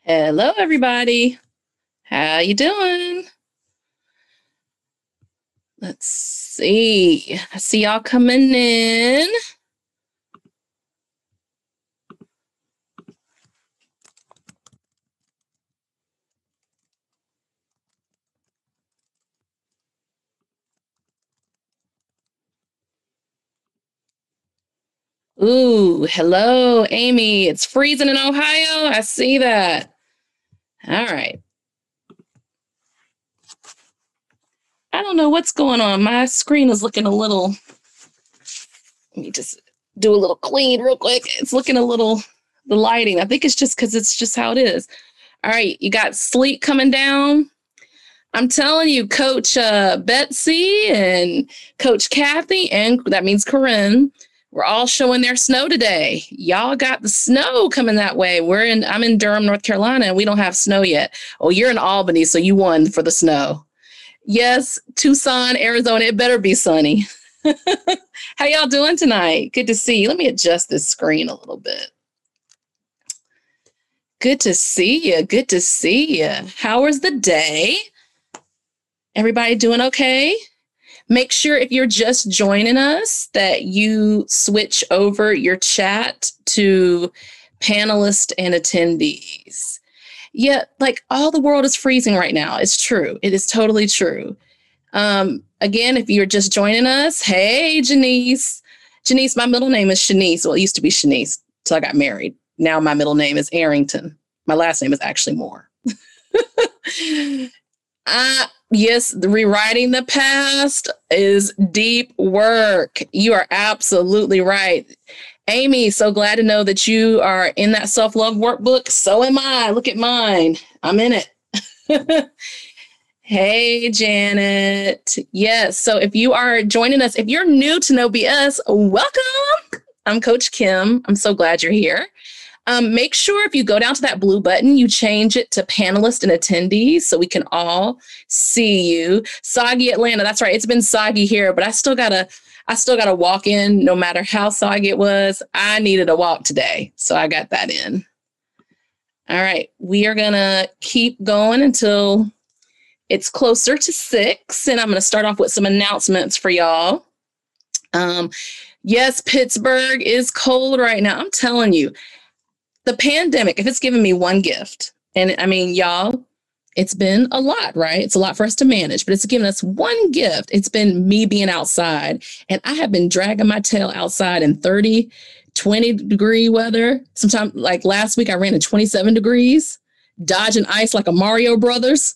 Hello, everybody. How you doing? Let's see. I see y'all coming in. Ooh, hello, Amy. It's freezing in Ohio. I see that. All right. I don't know what's going on. My screen is looking a little. Let me just do a little clean real quick. It's looking a little, the lighting. I think it's just because it's just how it is. All right. You got sleet coming down. I'm telling you, Coach Betsy and Coach Kathy, and that means Corinne, we're all showing their snow today. Y'all got the snow coming that way. I'm in Durham, North Carolina, and we don't have snow yet. Oh, you're in Albany, so you won for the snow. Yes, Tucson, Arizona, it better be sunny. How y'all doing tonight? Good to see you. Let me adjust this screen a little bit. Good to see you. Good to see you. How was the day? Everybody doing okay? Make sure if you're just joining us that you switch over your chat to panelists and attendees. Yeah, like all the world is freezing right now. It's true. It is totally true. Again, if you're just joining us, hey, Janice. Janice, my middle name is Shanice. Well, it used to be Shanice till I got married. Now my middle name is Arrington. My last name is actually Moore. Yes, rewriting the past is deep work. You are absolutely right. Amy, so glad to know that you are in that self-love workbook. So am I. Look at mine. I'm in it. Hey, Janet. Yes. So if you are joining us, if you're new to No BS, welcome. I'm Coach Kim. I'm so glad you're here. Make sure if you go down to that blue button, you change it to panelists and attendees so we can all see you. Soggy Atlanta. That's right. It's been soggy here, but I still gotta walk in no matter how soggy it was. I needed a walk today, so I got that in. All right. We are gonna keep going until it's closer to 6, and I'm gonna start off with some announcements for y'all. Yes, Pittsburgh is cold right now. I'm telling you. The pandemic, if it's given me one gift, and I mean, y'all, it's been a lot, right? It's a lot for us to manage, but it's given us one gift. It's been me being outside, and I have been dragging my tail outside in 30, 20 degree weather. Sometimes, like last week, I ran in 27 degrees, dodging ice like a Mario Brothers.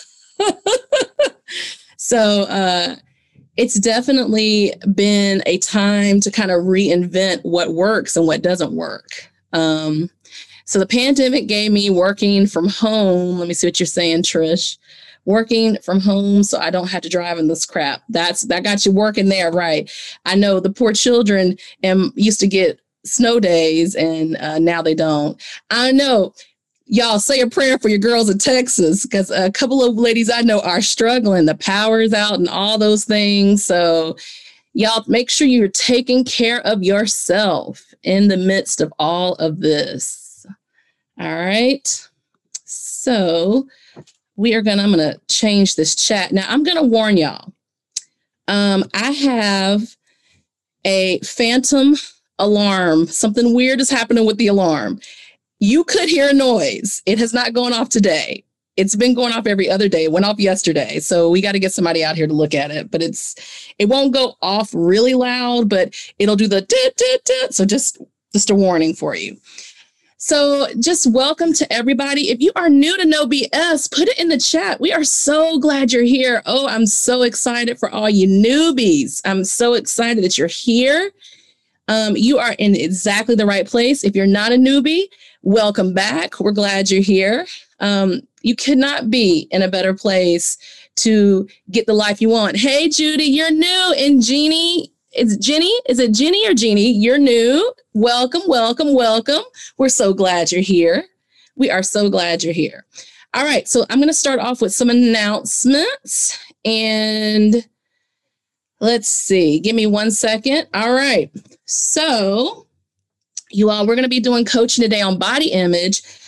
So it's definitely been a time to kind of reinvent what works and what doesn't work. So the pandemic gave me working from home. Let me see what you're saying, Trish. Working from home so I don't have to drive in this crap. That got you working there, right? I know the poor children used to get snow days, and now they don't. I know. Y'all say a prayer for your girls in Texas, because a couple of ladies I know are struggling. The power's out and all those things. So y'all make sure you're taking care of yourself in the midst of all of this. All right. So I'm going to change this chat. Now I'm going to warn y'all. I have a phantom alarm. Something weird is happening with the alarm. You could hear a noise. It has not gone off today. It's been going off every other day. It went off yesterday. So we got to get somebody out here to look at it, but it won't go off really loud, but it'll do the dit, dit, dit. So just a warning for you. So just welcome to everybody. If you are new to No BS, put it in the chat. We are so glad you're here. Oh, I'm so excited for all you newbies. I'm so excited that you're here. You are in exactly the right place. If you're not a newbie, welcome back. We're glad you're here. You could not be in a better place to get the life you want. Hey, Judy, you're new. And Jeannie, is it Jenny or Jeannie? You're new. Welcome, welcome, welcome. We're so glad you're here. We are so glad you're here. All right, so I'm going to start off with some announcements, and let's see. Give me 1 second. All right. So you all, we're going to be doing coaching today on body image.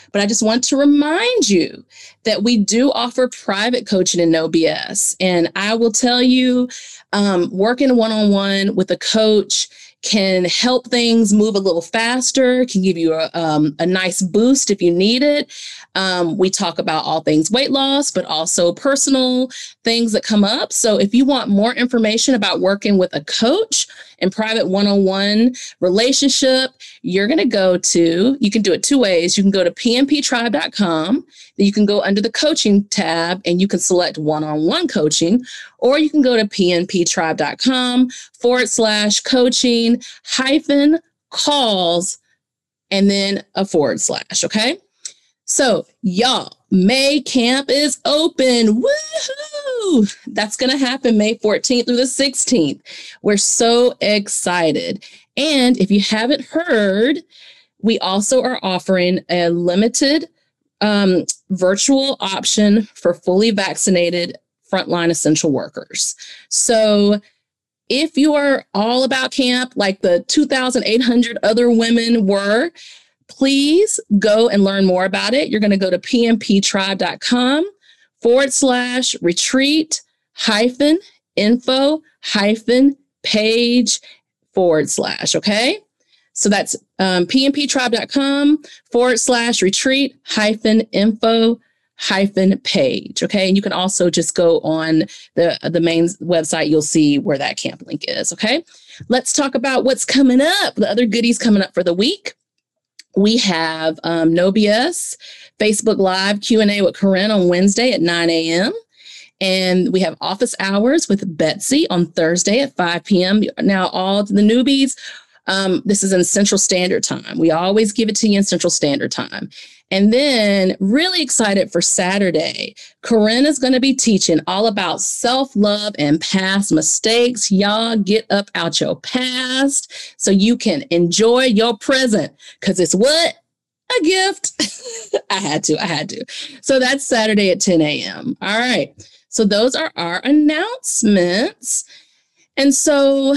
But I just want to remind you that we do offer private coaching in No BS. And I will tell you, working one-on-one with a coach can help things move a little faster, can give you a nice boost if you need it. We talk about all things weight loss, but also personal things that come up. So if you want more information about working with a coach and private one-on-one relationship, you're going to you can do it two ways. You can go to pnptribe.com. Then you can go under the coaching tab and you can select one-on-one coaching, or you can go to pnptribe.com/coaching -calls and then a /. Okay. So y'all, May camp is open. Woohoo! That's going to happen May 14th through the 16th. We're so excited. And if you haven't heard, we also are offering a limited virtual option for fully vaccinated frontline essential workers. So if you are all about camp, like the 2,800 other women were, please go and learn more about it. You're going to go to pnptribe.com/retreat-info-page/. Okay. So that's pnptribe.com/retreat-info-page. Okay. And you can also just go on the main website. You'll see where that camp link is. Okay. Let's talk about what's coming up. The other goodies coming up for the week. We have No BS Facebook Live Q&A with Corinne on Wednesday at 9 a.m. And we have office hours with Betsy on Thursday at 5 p.m. Now, all the newbies, this is in Central Standard Time. We always give it to you in Central Standard Time. And then really excited for Saturday. Corinne is going to be teaching all about self-love and past mistakes. Y'all get up out your past so you can enjoy your present, because it's what? A gift. I had to. So that's Saturday at 10 a.m. All right. So those are our announcements. And so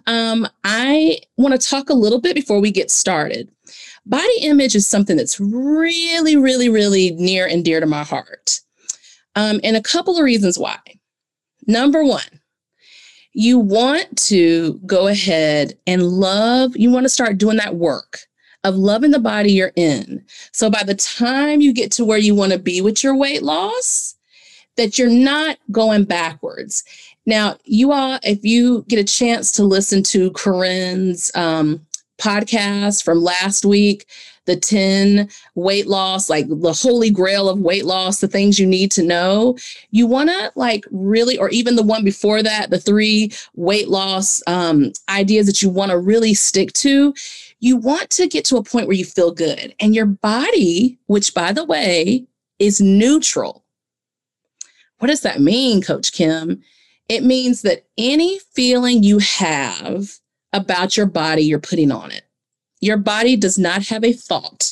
I want to talk a little bit before we get started. Body image is something that's really, really, really near and dear to my heart. And a couple of reasons why. Number one, you want to go ahead and you want to start doing that work of loving the body you're in. So by the time you get to where you want to be with your weight loss, that you're not going backwards. Now, you all, if you get a chance to listen to Corinne's podcast from last week, the 10 weight loss, like the holy grail of weight loss, the things you need to know, you want to really, or even the one before that, the 3 weight loss ideas that you want to really stick to. You want to get to a point where you feel good and your body, which by the way, is neutral. What does that mean, Coach Kim? It means that any feeling you have about your body, you're putting on it. Your body does not have a thought.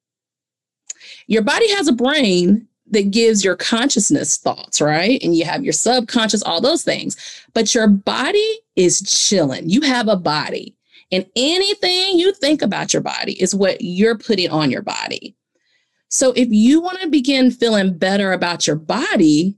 Your body has a brain that gives your consciousness thoughts, right? And you have your subconscious, all those things. But your body is chilling. You have a body. And anything you think about your body is what you're putting on your body. So if you want to begin feeling better about your body,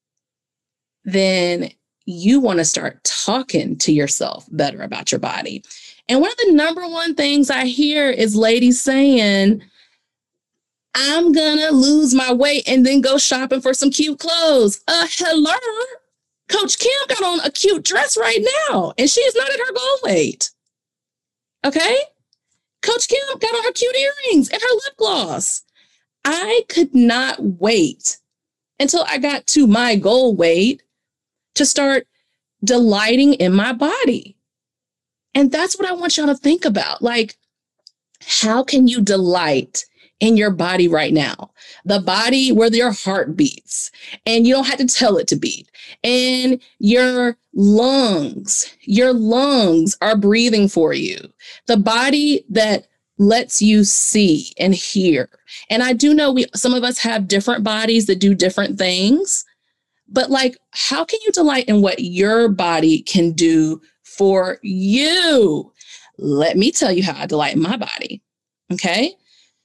then you want to start talking to yourself better about your body. And one of the number one things I hear is ladies saying, I'm going to lose my weight and then go shopping for some cute clothes. Hello? Coach Kim got on a cute dress right now, and she is not at her goal weight. Okay? Coach Kim got on her cute earrings and her lip gloss. I could not wait until I got to my goal weight to start delighting in my body. And that's what I want y'all to think about. Like, how can you delight in your body right now? The body where your heart beats and you don't have to tell it to beat. And your lungs are breathing for you. The body that lets you see and hear. And I do know some of us have different bodies that do different things. But how can you delight in what your body can do for you? Let me tell you how I delight in my body. Okay.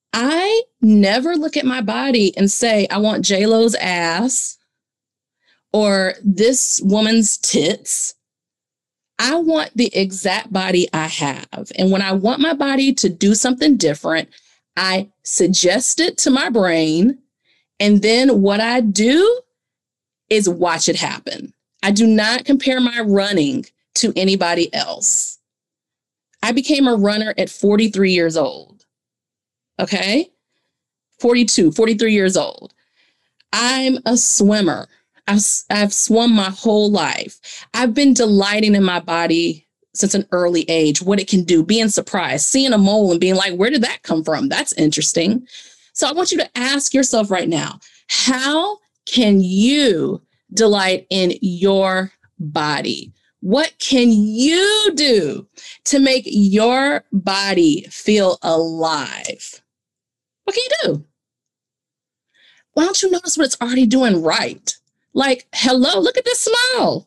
I never look at my body and say, I want J-Lo's ass or this woman's tits. I want the exact body I have. And when I want my body to do something different, I suggest it to my brain. And then what I do is watch it happen. I do not compare my running to anybody else. I became a runner at 43 years old. Okay? 43 years old. I'm a swimmer. I've swum my whole life. I've been delighting in my body since an early age, what it can do, being surprised, seeing a mole and being like, where did that come from? That's interesting. So I want you to ask yourself right now, how can you delight in your body? What can you do to make your body feel alive? What can you do? Why don't you notice what it's already doing right? Like, hello, look at this smile.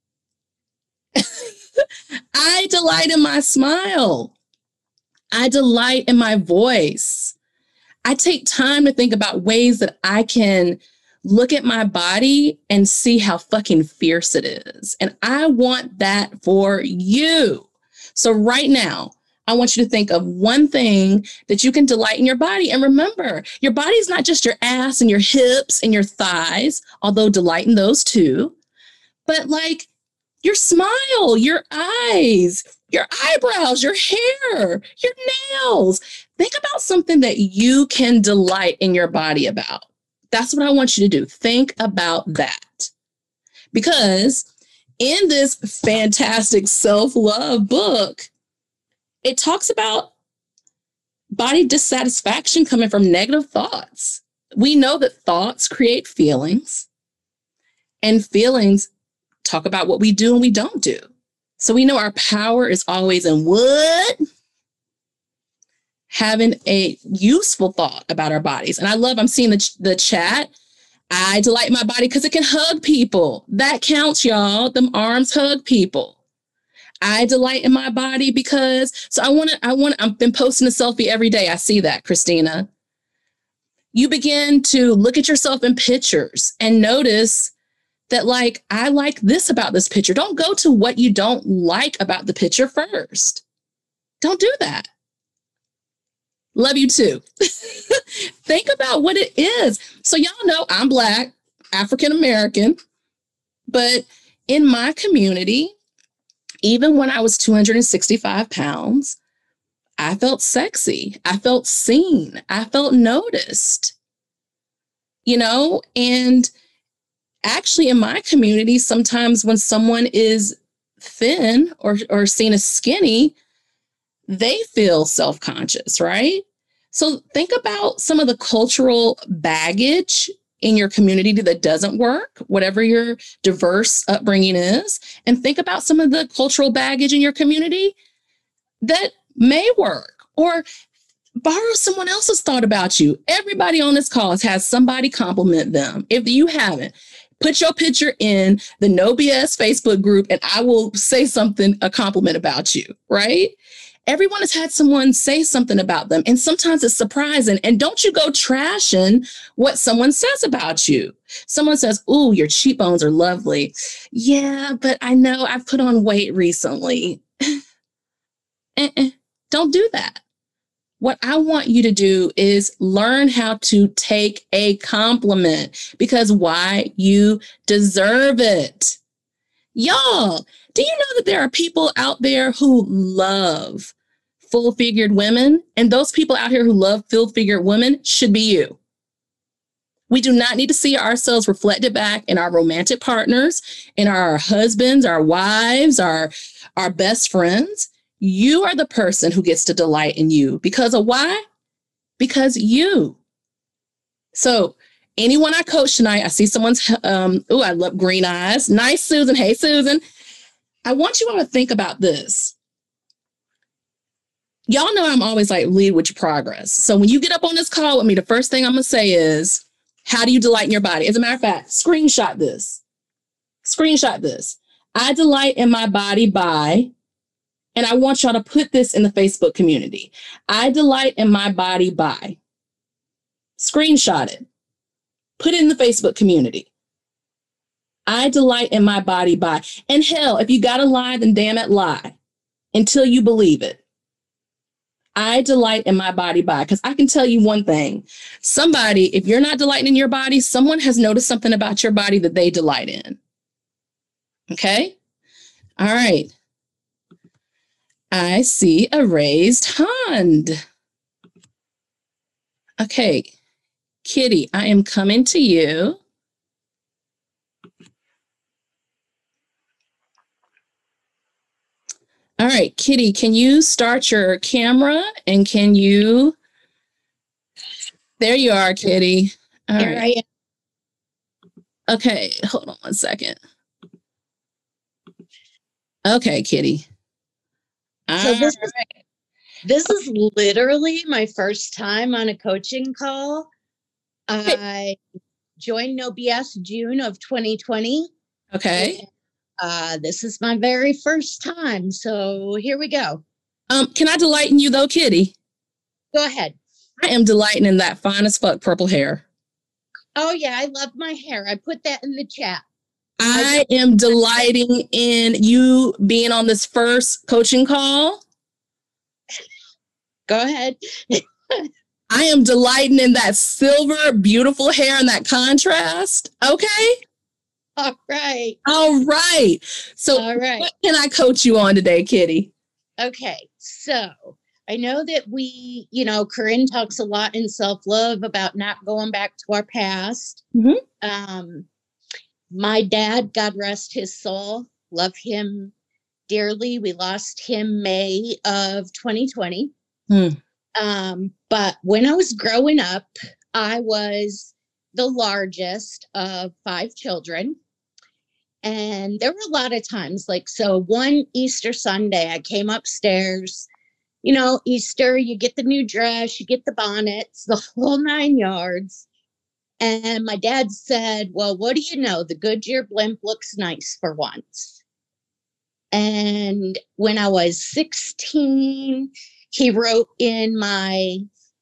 I delight in my smile. I delight in my voice. I take time to think about ways that I can look at my body and see how fucking fierce it is. And I want that for you. So right now, I want you to think of one thing that you can delight in your body. And remember, your body is not just your ass and your hips and your thighs, although delight in those too, but like your smile, your eyes, your eyebrows, your hair, your nails. Think about something that you can delight in your body about. That's what I want you to do. Think about that. Because in this fantastic self-love book, it talks about body dissatisfaction coming from negative thoughts. We know that thoughts create feelings, and feelings talk about what we do and we don't do. So we know our power is always in what? Having a useful thought about our bodies. And I'm seeing the chat. I delight in my body because it can hug people. That counts, y'all. Them arms hug people. I delight in my body because, I've been posting a selfie every day. I see that, Christina. You begin to look at yourself in pictures and notice that, like, I like this about this picture. Don't go to what you don't like about the picture first. Don't do that. Love you too. Think about what it is. So y'all know I'm Black, African American, but in my community, even when I was 265 pounds, I felt sexy. I felt seen. I felt noticed, and actually in my community, sometimes when someone is thin or seen as skinny, they feel self-conscious, right? So think about some of the cultural baggage in your community that doesn't work, whatever your diverse upbringing is, and think about some of the cultural baggage in your community that may work, or borrow someone else's thought about you. Everybody on this call has had somebody compliment them. If you haven't, put your picture in the No BS Facebook group and I will say a compliment about you, right? Everyone has had someone say something about them, and sometimes it's surprising. And don't you go trashing what someone says about you. Someone says, "Ooh, your cheekbones are lovely." Yeah, but I know I've put on weight recently. Don't do that. What I want you to do is learn how to take a compliment, because why? You deserve it. Y'all, do you know that there are people out there who love full-figured women? And those people out here who love full-figured women should be you. We do not need to see ourselves reflected back in our romantic partners, in our husbands, our wives, our best friends. You are the person who gets to delight in you. Because of why? Because you. So anyone I coach tonight, I see someone's, I love green eyes. Nice, Susan. Hey, Susan. I want you all to think about this. Y'all know I'm always like, lead with your progress. So when you get up on this call with me, the first thing I'm going to say is, how do you delight in your body? As a matter of fact, screenshot this. Screenshot this. I delight in my body by, and I want y'all to put this in the Facebook community. I delight in my body by. Screenshot it. Put it in the Facebook community. I delight in my body by. And hell, if you got to lie, then damn it, lie until you believe it. I delight in my body by, because I can tell you one thing. Somebody, if you're not delighting in your body, someone has noticed something about your body that they delight in. Okay? All right. I see a raised hand. Okay. Kitty, I am coming to you. All right, Kitty, can you start your camera and can you... There you are, Kitty. All Here right. I am. Okay, hold on one second. Okay, Kitty. So this is literally my first time on a coaching call. I joined No BS June of 2020. Okay. This is my very first time. So here we go. Can I delight in you though, Kitty? Go ahead. I am delighting in that fine as fuck purple hair. Oh yeah, I love my hair. I put that in the chat. I am delighting in you being on this first coaching call. Go ahead. I am delighting in that silver, beautiful hair and that contrast. Okay. All right. All right. So what can I coach you on today, Kitty? Okay. So I know that Corinne talks a lot in self-love about not going back to our past. Mm-hmm. My dad, God rest his soul, love him dearly. We lost him May of 2020. But when I was growing up, I was the largest of 5 children. And there were a lot of times, so one Easter Sunday, I came upstairs, Easter, you get the new dress, you get the bonnets, the whole 9 yards. And my dad said, well, what do you know? The Goodyear blimp looks nice for once. And when I was 16, he wrote in my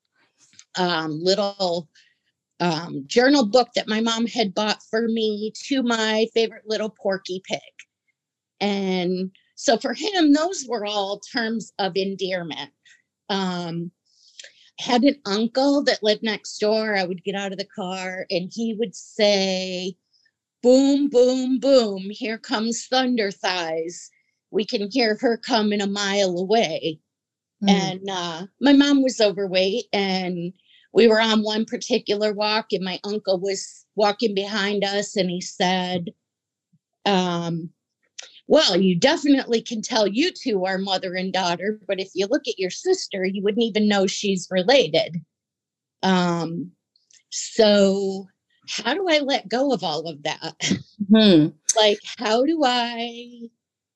little journal book that my mom had bought for me to my favorite little Porky Pig. And so for him, those were all terms of endearment. Had an uncle that lived next door. I would get out of the car and he would say, boom, boom, boom, here comes Thunder Thighs. We can hear her coming a mile away. And my mom was overweight and we were on one particular walk and my uncle was walking behind us and he said, well, you definitely can tell you two are mother and daughter, but if you look at your sister, you wouldn't even know she's related. So how do I let go of all of that? How do I,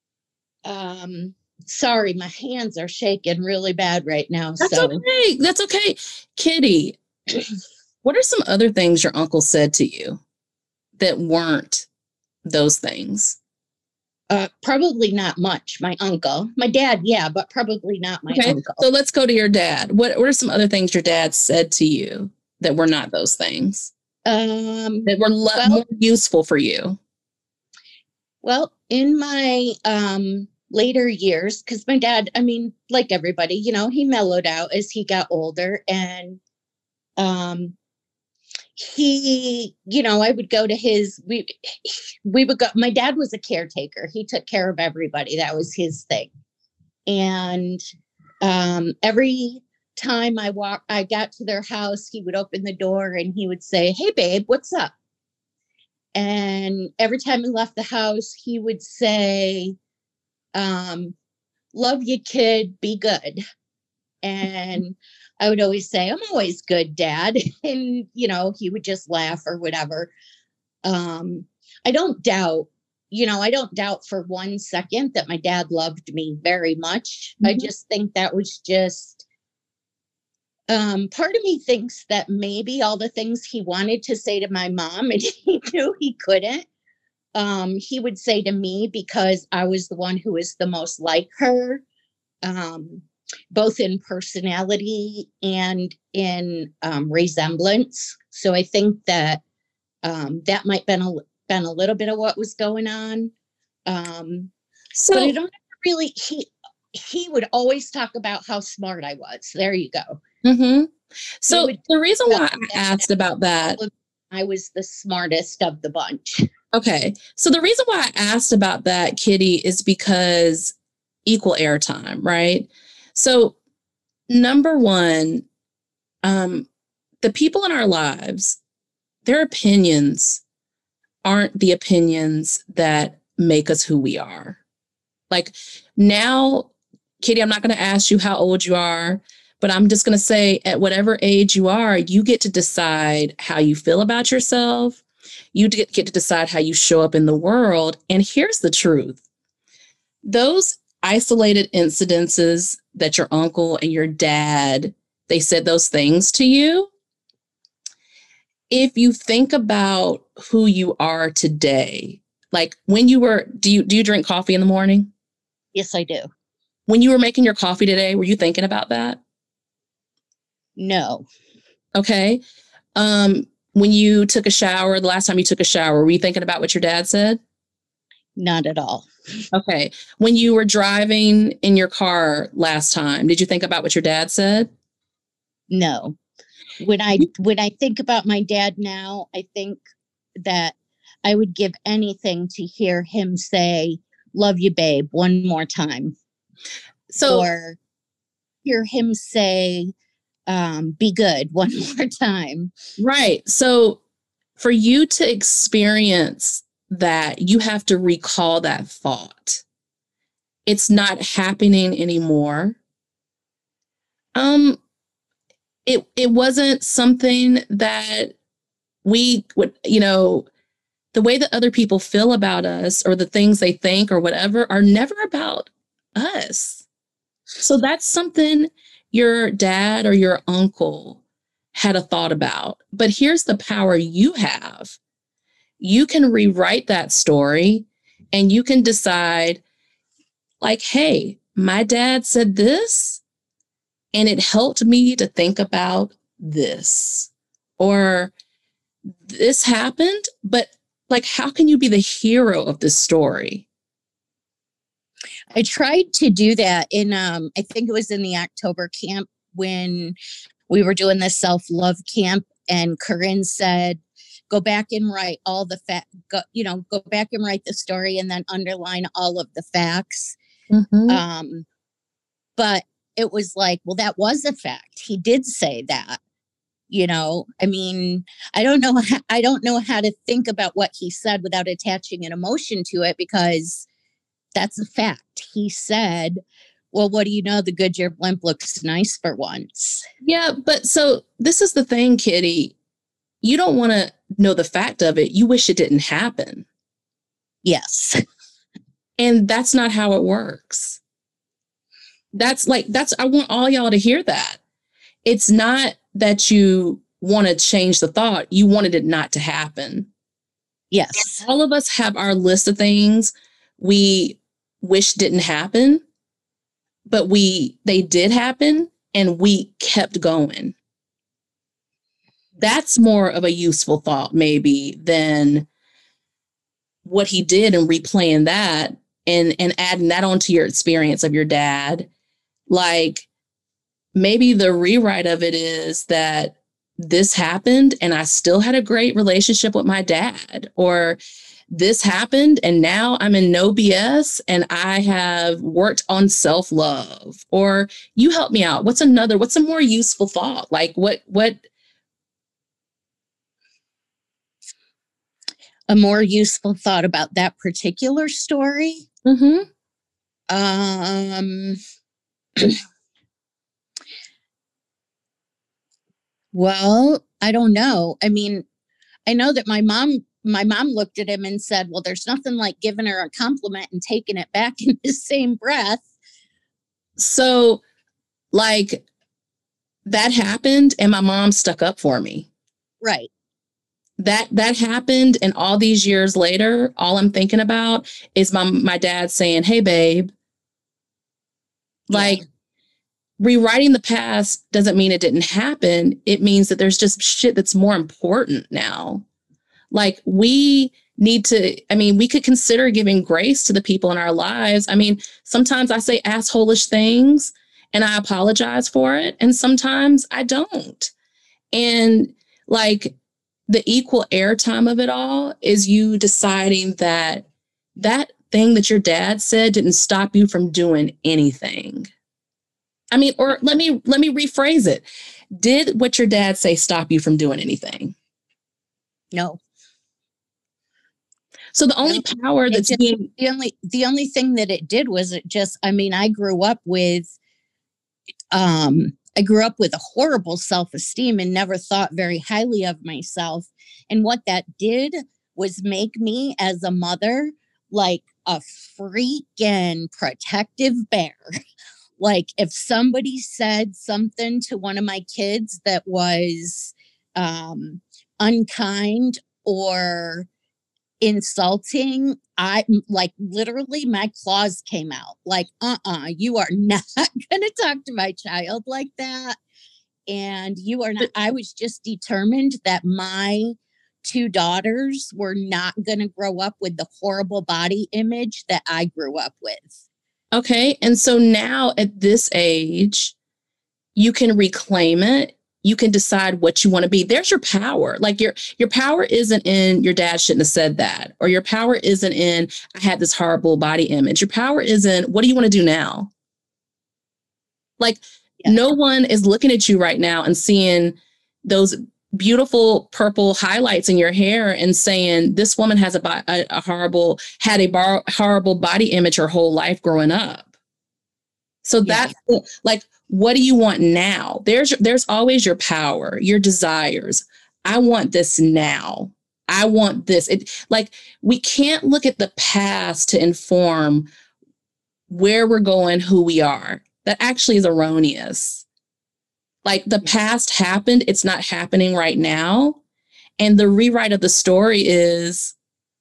sorry, my hands are shaking really bad right now. Okay. That's okay. Kitty, what are some other things your uncle said to you that weren't those things? Probably not much. My uncle, my dad, yeah, but probably not my uncle. So let's go to your dad. What are some other things your dad said to you that were not those things? That were more useful for you? Well, in my later years, because my dad, like everybody, he mellowed out as he got older. And he, I would go to we would go, my dad was a caretaker. He took care of everybody. That was his thing. And every time I got to their house, he would open the door and he would say, hey, babe, what's up? And every time he left the house, he would say, love you, kid, be good. And I would always say, I'm always good, Dad. And, he would just laugh or whatever. I don't doubt for 1 second that my dad loved me very much. I just think that was just, part of me thinks that maybe all the things he wanted to say to my mom and he knew he couldn't, he would say to me because I was the one who was the most like her. both in personality and in resemblance. So I think that that might been a little bit of what was going on. But I don't really. He would always talk about how smart I was. There you go. Mm-hmm. So the reason why I asked about that, I was the smartest of the bunch. Okay. So the reason why I asked about that, Kitty, is because equal airtime, right? So number one, the people in our lives, their opinions aren't the opinions that make us who we are. Like now, Kitty, I'm not going to ask you how old you are, but I'm just going to say at whatever age you are, you get to decide how you feel about yourself. You get to decide how you show up in the world. And here's the truth. Those isolated incidences that your uncle and your dad, they said those things to you. If you think about who you are today, like when you were, do you drink coffee in the morning? Yes, I do. When you were making your coffee today, were you thinking about that? No. Okay. When you took a shower, the last time you took a shower, were you thinking about what your dad said? Not at all. Okay. When you were driving in your car last time, did you think about what your dad said? No. When I think about my dad now, I think that I would give anything to hear him say, "Love you, babe," one more time. So, or hear him say, "Be good," one more time. Right. So for you to experience that, you have to recall that thought. It's not happening anymore. It wasn't something that we would, the way that other people feel about us or the things they think or whatever are never about us. So that's something your dad or your uncle had a thought about. But here's the power you have. You can rewrite that story and you can decide, like, hey, my dad said this and it helped me to think about this. Or this happened, but like, how can you be the hero of this story? I tried to do that in, I think it was in the October camp when we were doing the self-love camp, and Corinne said, go back and write all the go back and write the story and then underline all of the facts. Mm-hmm. But it was like, well, that was a fact. He did say that. I mean, I don't know how to think about what he said without attaching an emotion to it, because that's a fact. He said, well, what do you know? The Goodyear blimp looks nice for once. Yeah, but so this is the thing, Kitty. You don't want to know the fact of it. You wish it didn't happen. Yes. And that's not how it works. I want all y'all to hear that. It's not that you want to change the thought. You wanted it not to happen. Yes. All of us have our list of things we wish didn't happen, but they did happen and we kept going. That's more of a useful thought maybe than what he did and replaying that and adding that onto your experience of your dad. Like maybe the rewrite of it is that this happened and I still had a great relationship with my dad, or this happened and now I'm in no BS and I have worked on self-love. Or you help me out. What's a more useful thought? Like what? A more useful thought about that particular story? Mm-hmm. Well, I don't know. I mean, I know that my mom looked at him and said, well, there's nothing like giving her a compliment and taking it back in the same breath. So like that happened and my mom stuck up for me. Right. That happened, and all these years later, all I'm thinking about is my dad saying, hey, babe. Like, rewriting the past doesn't mean it didn't happen. It means that there's just shit that's more important now. Like we need to, I mean, we could consider giving grace to the people in our lives. I mean, sometimes I say assholish things and I apologize for it. And sometimes I don't. And like the equal airtime of it all is you deciding that that thing that your dad said didn't stop you from doing anything. I mean, or let me rephrase it. Did what your dad say stop you from doing anything? No. So the only power that's being the only thing that it did was it just, I mean, I grew up with a horrible self-esteem and never thought very highly of myself. And what that did was make me as a mother like a freaking protective bear. Like if somebody said something to one of my kids that was unkind or insulting, I like literally my claws came out like, you are not going to talk to my child like that. And you are not, I was just determined that my two daughters were not going to grow up with the horrible body image that I grew up with. Okay. And so now at this age, you can reclaim it. You can decide what you want to be. There's your power. Like your power isn't in your dad shouldn't have said that, or your power isn't in I had this horrible body image. Your power isn't what do you want to do now? Like no one is looking at you right now and seeing those beautiful purple highlights in your hair and saying this woman has a horrible body image her whole life growing up. So that's like, what do you want now? There's always your power, your desires. I want this now. I want this. It like we can't look at the past to inform where we're going, who we are. That actually is erroneous. Like the past happened, it's not happening right now. And the rewrite of the story is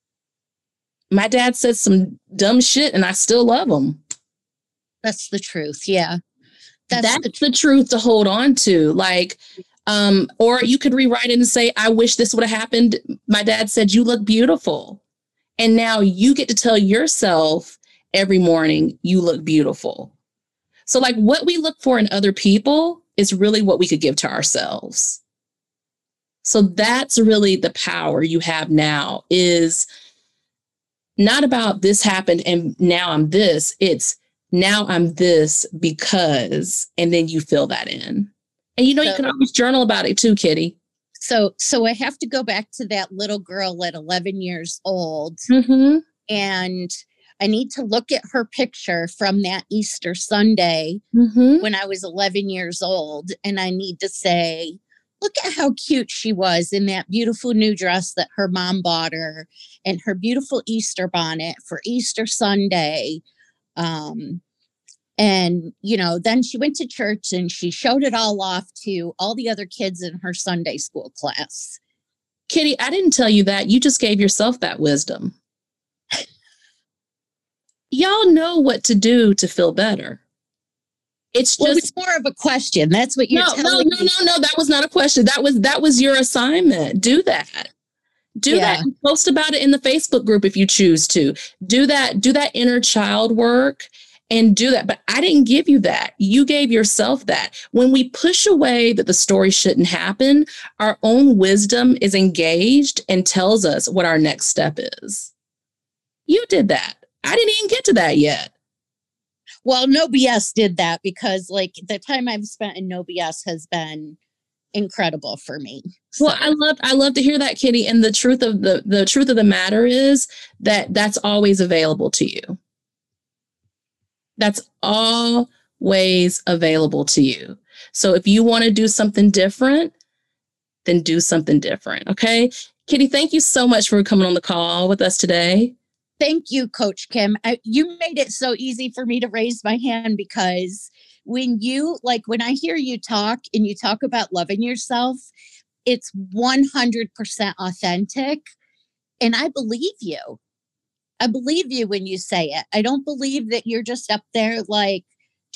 my dad said some dumb shit and I still love him. That's the truth. Yeah. That's the truth to hold on to. Like, or you could rewrite it and say, I wish this would have happened. My dad said, you look beautiful. And now you get to tell yourself every morning, you look beautiful. So like what we look for in other people is really what we could give to ourselves. So that's really the power you have now is not about this happened and now I'm this. It's now I'm this because, and then you fill that in. And you know, you can always journal about it too, Kitty. So I have to go back to that little girl at 11 years old. Mm-hmm. And I need to look at her picture from that Easter Sunday when I was 11 years old. And I need to say, look at how cute she was in that beautiful new dress that her mom bought her and her beautiful Easter bonnet for Easter Sunday. And, you know, then she went to church and she showed it all off to all the other kids in her Sunday school class. Kitty, I didn't tell you that. You just gave yourself that wisdom. Y'all know what to do to feel better. It's just it's more of a question. That's what you're telling me. No. That was not a question. That was your assignment. Do that. Do that and post about it in the Facebook group if you choose to. Do that inner child work and do that. But I didn't give you that. You gave yourself that. When we push away that the story shouldn't happen, our own wisdom is engaged and tells us what our next step is. You did that. I didn't even get to that yet. Well, No BS did that because like the time I've spent in No BS has been incredible for me. So. Well, I love to hear that, Kitty. And the truth of the matter is that that's always available to you. That's always available to you. So if you want to do something different, then do something different. Okay. Kitty, thank you so much for coming on the call with us today. Thank you, Coach Kim. You made it so easy for me to raise my hand because when I hear you talk and you talk about loving yourself, it's 100% authentic. And I believe you. I believe you when you say it. I don't believe that you're just up there like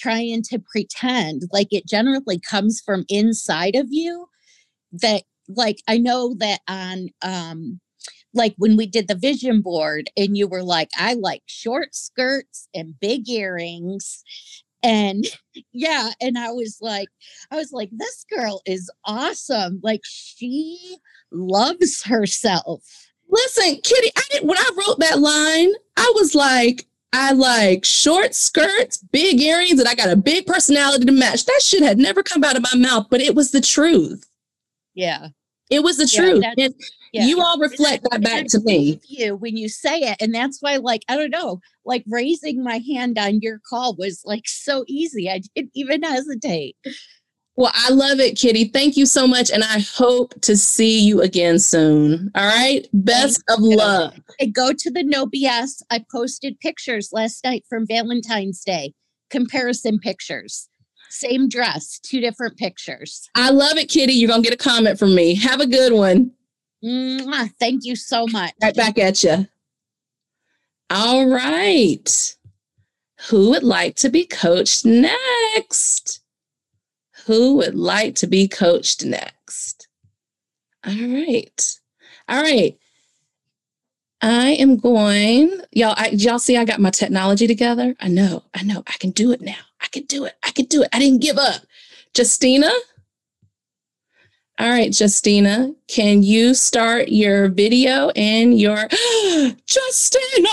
trying to pretend. Like it generally comes from inside of you. That like I know that on like when we did the vision board and you were like, I like short skirts and big earrings. And yeah, and I was like, this girl is awesome. Like she loves herself. Listen, Kitty, when I wrote that line, I was like, I like short skirts, big earrings, and I got a big personality to match. That shit had never come out of my mouth, but it was the truth. Yeah. It was the truth. And you all reflect that back to me. You when you say it. And that's why, like, I don't know, like raising my hand on your call was like so easy. I didn't even hesitate. Well, I love it, Kitty. Thank you so much. And I hope to see you again soon. All right. Best of luck. And go to the No BS. I posted pictures last night from Valentine's Day, comparison pictures. Same dress, 2 different pictures. I love it, Kitty. You're going to get a comment from me. Have a good one. Thank you so much. Right back at you. All right. Who would like to be coached next? Who would like to be coached next? All right. All right. I am going, y'all see I got my technology together? I know. I can do it now. I can do it. I didn't give up. Justina? All right, Justina, can you start your video and your Justina?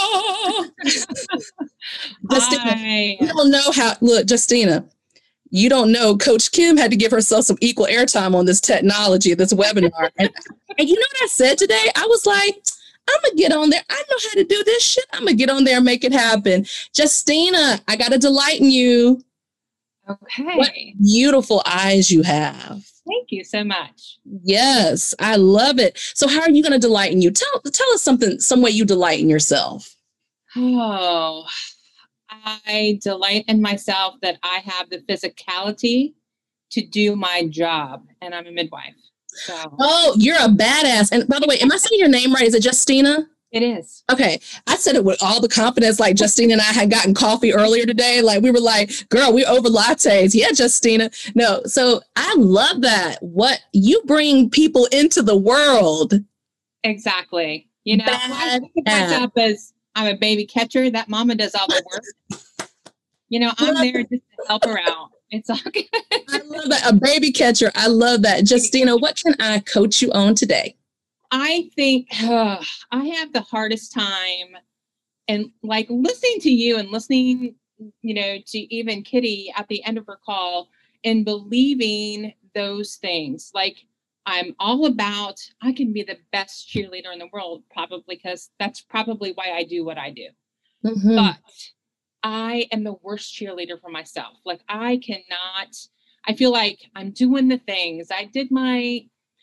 Justina, you don't know how, look, Justina, you don't know Coach Kim had to give herself some equal airtime on this technology, this webinar. and you know what I said today? I was like, I'm going to get on there. I know how to do this shit. I'm going to get on there and make it happen. Justina, I got to delight in you. Okay. What beautiful eyes you have. Thank you so much. Yes, I love it. So how are you going to delight in you? Tell us some way you delight in yourself. Oh, I delight in myself that I have the physicality to do my job, and I'm a midwife. So. Oh, you're a badass. And by the way, am I saying your name right? Is it Justina? It is. Okay. I said it with all the confidence, like Justina and I had gotten coffee earlier today. Like we were like, girl, we over lattes. Yeah, Justina. No. So I love that. What you bring people into the world. Exactly. You know, I think of myself as I'm a baby catcher. That mama does all the work. You know, I'm there just to help her out. It's all good. I love that. A baby catcher. I love that. Justina, what can I coach you on today? I think I have the hardest time and like listening to you and listening, you know, to even Kitty at the end of her call and believing those things. Like I'm all about, I can be the best cheerleader in the world, probably because that's probably why I do what I do. Mm-hmm. But I am the worst cheerleader for myself. Like I feel like I'm doing the things. I did my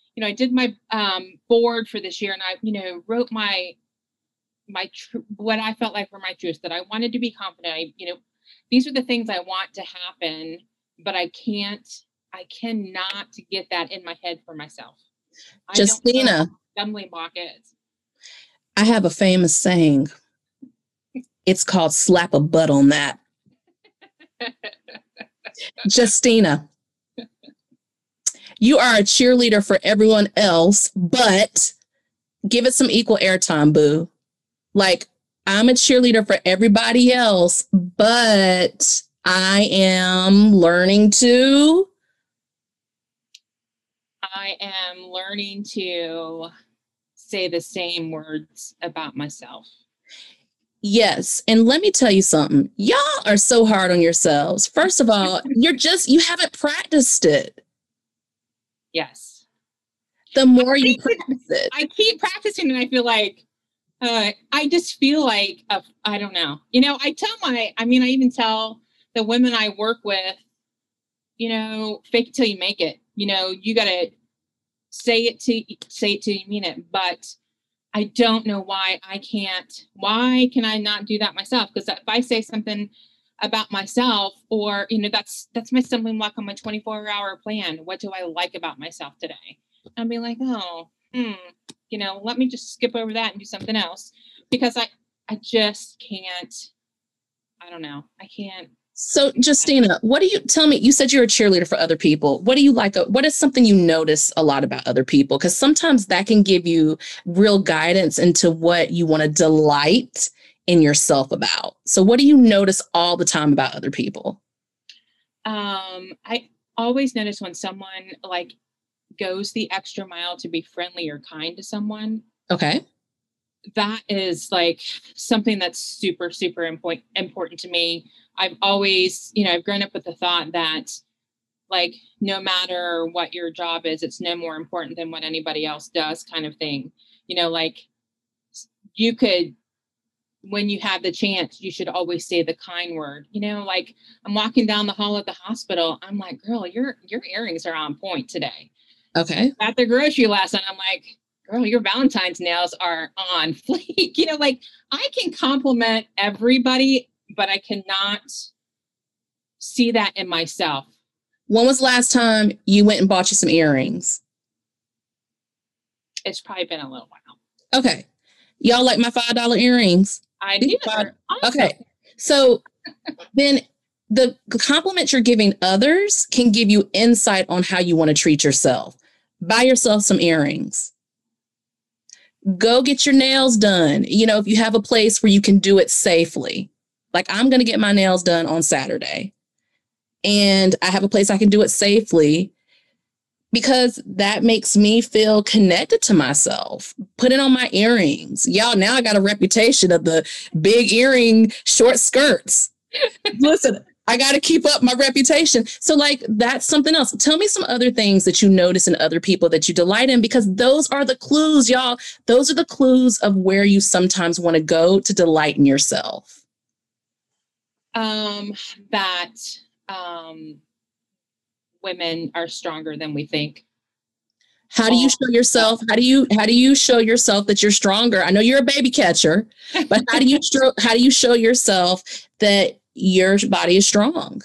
board for this year, and I, wrote what I felt like were my truths, that I wanted to be confident. These are the things I want to happen, but I cannot get that in my head for myself. Justina, stumbling block is. I have a famous saying. It's called slap a butt on that. Justina, you are a cheerleader for everyone else, but give it some equal airtime, boo. Like, I'm a cheerleader for everybody else, but I am learning to say the same words about myself. Yes. And let me tell you something. Y'all are so hard on yourselves. First of all, you haven't practiced it. Yes. The more you practice it. I keep practicing and I feel like, I just feel like, I don't know. I even tell the women I work with, fake it till you make it. You got to say it till you mean it. But I don't know why why can I not do that myself? Because if I say something about myself or, that's my stumbling block on my 24-hour plan. What do I like about myself today? I'll be like, let me just skip over that and do something else, because I just can't, I don't know. I can't So, Justina, what do you tell me? You said you're a cheerleader for other people. What do you like? What is something you notice a lot about other people? Because sometimes that can give you real guidance into what you want to delight in yourself about. So, what do you notice all the time about other people? I always notice when someone like goes the extra mile to be friendly or kind to someone. Okay. That is like something that's super, super important to me. I've always, I've grown up with the thought that like, no matter what your job is, it's no more important than what anybody else does kind of thing. Like you could, when you have the chance, you should always say the kind word, like I'm walking down the hall at the hospital. I'm like, girl, your earrings are on point today. Okay. At the grocery last night, I'm like, girl, your Valentine's nails are on fleek. Like I can compliment everybody, but I cannot see that in myself. When was the last time you went and bought you some earrings? It's probably been a little while. Okay. Y'all like my $5 earrings? I do. Awesome. Okay. So then the compliments you're giving others can give you insight on how you want to treat yourself. Buy yourself some earrings. Go get your nails done. If you have a place where you can do it safely, like I'm going to get my nails done on Saturday and I have a place I can do it safely because that makes me feel connected to myself. Putting on my earrings. Y'all, now I got a reputation of the big earring, short skirts. Listen, I got to keep up my reputation. So like, that's something else. Tell me some other things that you notice in other people that you delight in, because those are the clues, y'all. Those are the clues of where you sometimes want to go to delight in yourself. That women are stronger than we think. How do you show yourself? How do you show yourself that you're stronger? I know you're a baby catcher, but how do you show yourself that your body is strong?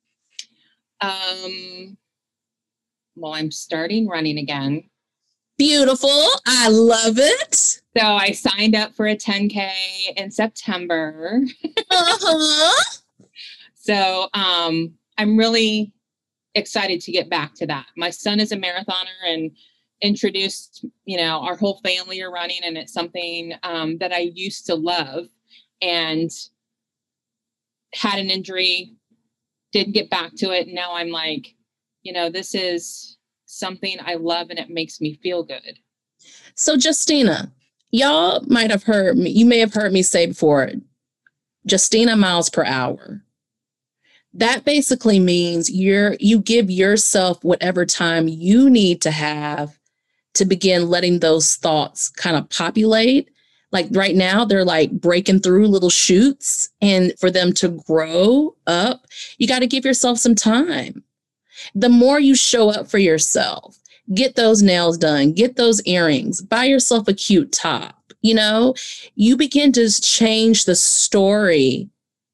Well, I'm starting running again. Beautiful. I love it. So I signed up for a 10K in September. Uh-huh. So I'm really excited to get back to that. My son is a marathoner and introduced, our whole family are running, and it's something that I used to love and had an injury, didn't get back to it. And now I'm like, this is something I love and it makes me feel good. So Justina, y'all might have heard me, you may have heard me say before, Justina miles per hour. That basically means you give yourself whatever time you need to have to begin letting those thoughts kind of populate. Like right now, they're like breaking through little shoots, and for them to grow up, you got to give yourself some time. The more you show up for yourself, get those nails done, get those earrings, buy yourself a cute top, you begin to change the story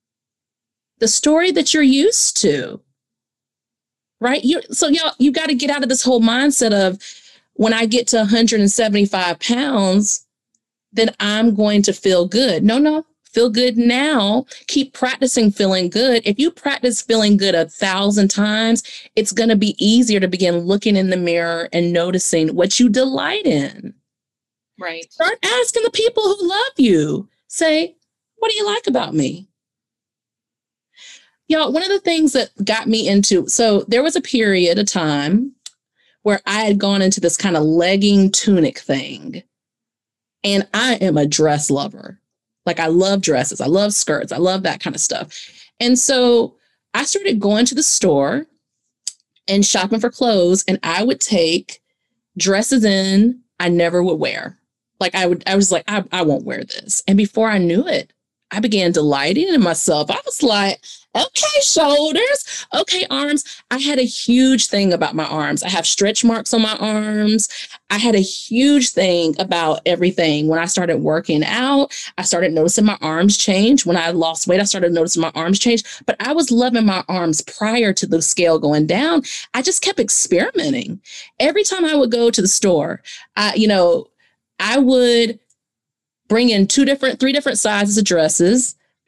that you're used to, right? So you got to get out of this whole mindset of when I get to 175 pounds, then I'm going to feel good. No, feel good now. Keep practicing feeling good. If you practice feeling good 1,000 times, it's going to be easier to begin looking in the mirror and noticing what you delight in. Right. Start asking the people who love you. Say, what do you like about me? One of the things that got me into, so there was a period of time where I had gone into this kind of legging tunic thing. And I am a dress lover. Like I love dresses. I love skirts. I love that kind of stuff. And so I started going to the store and shopping for clothes, and I would take dresses in I never would wear. Like I was like, I won't wear this. And before I knew it, I began delighting in myself. I was like, okay, shoulders, okay, arms. I had a huge thing about my arms. I have stretch marks on my arms. I had a huge thing about everything. When I started working out, I started noticing my arms change. When I lost weight, I started noticing my arms change. But I was loving my arms prior to the scale going down. I just kept experimenting. Every time I would go to the store, I would bring in 3 different sizes of dresses.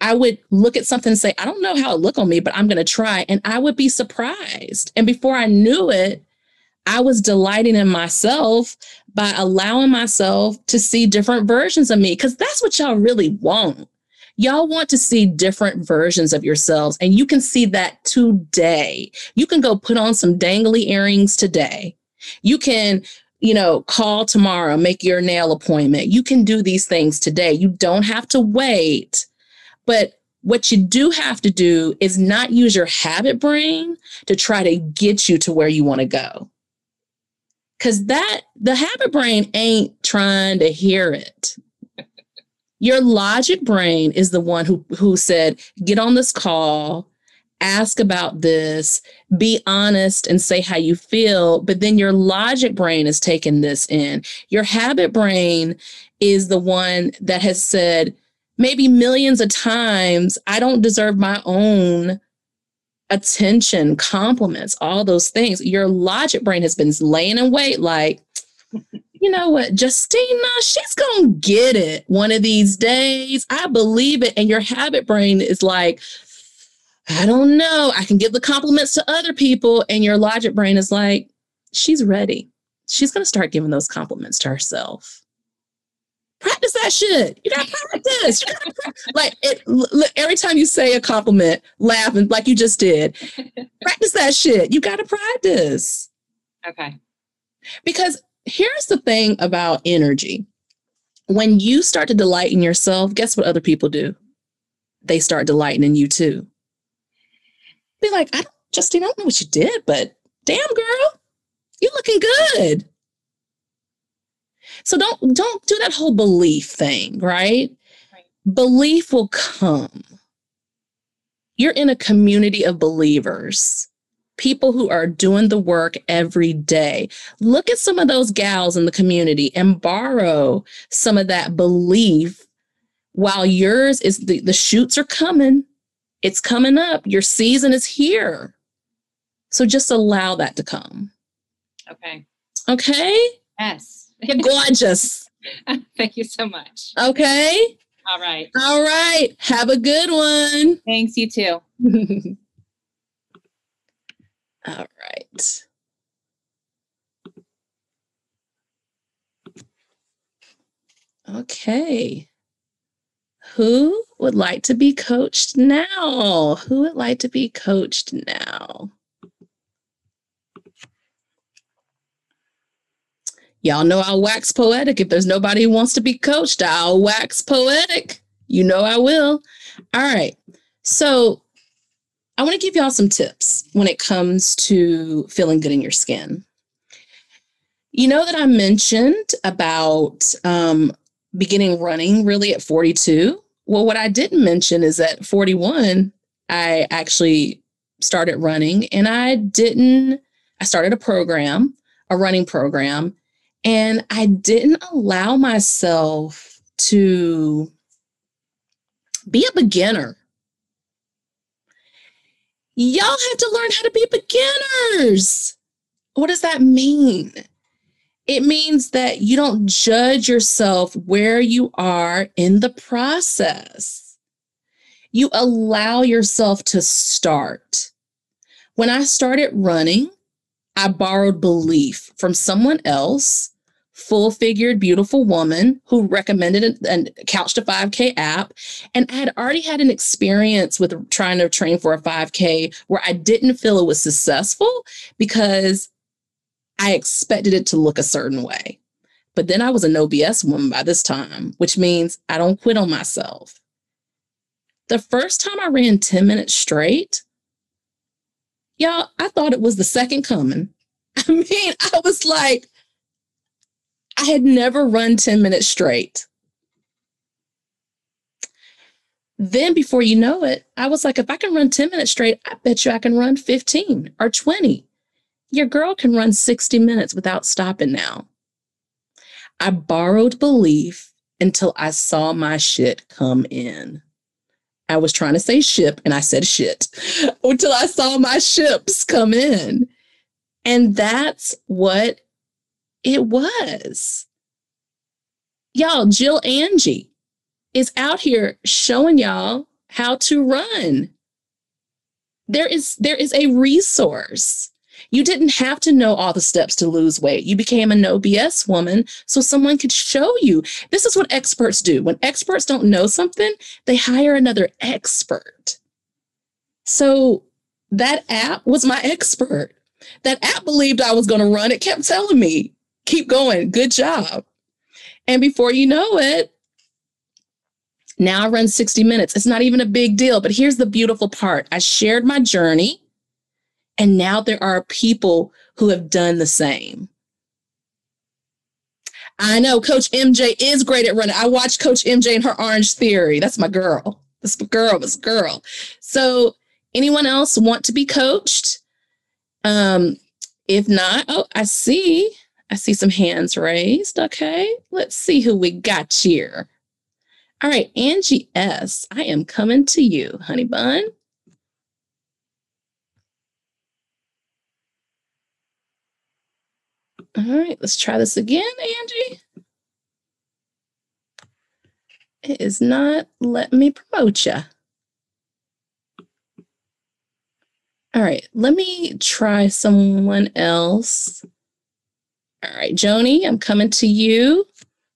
I would look at something and say, I don't know how it look on me, but I'm going to try. And I would be surprised. And before I knew it, I was delighting in myself by allowing myself to see different versions of me, because that's what y'all really want. Y'all want to see different versions of yourselves, and you can see that today. You can go put on some dangly earrings today. You can, call tomorrow, make your nail appointment. You can do these things today. You don't have to wait. But what you do have to do is not use your habit brain to try to get you to where you want to go. Because the habit brain ain't trying to hear it. Your logic brain is the one who said, get on this call, ask about this, be honest and say how you feel. But then your logic brain is taking this in. Your habit brain is the one that has said maybe millions of times, I don't deserve my own attention, compliments, all those things. Your logic brain has been laying in wait like, you know what, Justina, she's going to get it one of these days. I believe it. And your habit brain is like, I don't know. I can give the compliments to other people. And your logic brain is like, she's ready. She's going to start giving those compliments to herself. Practice that shit. You got to practice. Every time you say a compliment, laugh and like you just did. Practice that shit. You got to practice. Okay. Because here's the thing about energy. When you start to delight in yourself, guess what other people do? They start delighting in you too. Be like, Justine, I don't know what you did, but damn girl, you looking good. So don't do that whole belief thing, right? Belief will come. You're in a community of believers, people who are doing the work every day. Look at some of those gals in the community and borrow some of that belief while yours is the shoots are coming. It's coming up. Your season is here. So just allow that to come. Okay. Okay? Yes. Gorgeous. Thank you so much. Okay. All right. All right. Have a good one. Thanks, you too. All right. Okay. Who would like to be coached now? Who would like to be coached now? Y'all know I'll wax poetic. If there's nobody who wants to be coached, I'll wax poetic. You know I will. All right. So I want to give y'all some tips when it comes to feeling good in your skin. You know that I mentioned about beginning running really at 42. Well, what I didn't mention is at 41, I actually started running, and I started a running program, and I didn't allow myself to be a beginner. Y'all have to learn how to be beginners. What does that mean? It means that you don't judge yourself where you are in the process. You allow yourself to start. When I started running, I borrowed belief from someone else, full-figured, beautiful woman who recommended a Couch to 5K app. And I had already had an experience with trying to train for a 5K where I didn't feel it was successful because I expected it to look a certain way. But then I was a no BS woman by this time, which means I don't quit on myself. The first time I ran 10 minutes straight, y'all, I thought it was the second coming. I mean, I was like, I had never run 10 minutes straight. Then before you know it, I was like, if I can run 10 minutes straight, I bet you I can run 15 or 20. Your girl can run 60 minutes without stopping now. I borrowed belief until I saw my shit come in. I was trying to say ship and I said shit until I saw my ships come in. And that's what it was. Y'all, Jill Angie is out here showing y'all how to run. There is a resource. You didn't have to know all the steps to lose weight. You became a no BS woman so someone could show you. This is what experts do. When experts don't know something, they hire another expert. So that app was my expert. That app believed I was going to run. It kept telling me, keep going. Good job. And before you know it, now I run 60 minutes. It's not even a big deal. But here's the beautiful part. I shared my journey. And now there are people who have done the same. I know Coach MJ is great at running. I watched Coach MJ and her Orange Theory. That's my girl. That's my girl. So anyone else want to be coached? If not, I see some hands raised. Okay, let's see who we got here. All right, Angie S., I am coming to you, honey bun. All right, let's try this again, Angie. It is not letting me promote you. All right, let me try someone else. All right, Joni, I'm coming to you.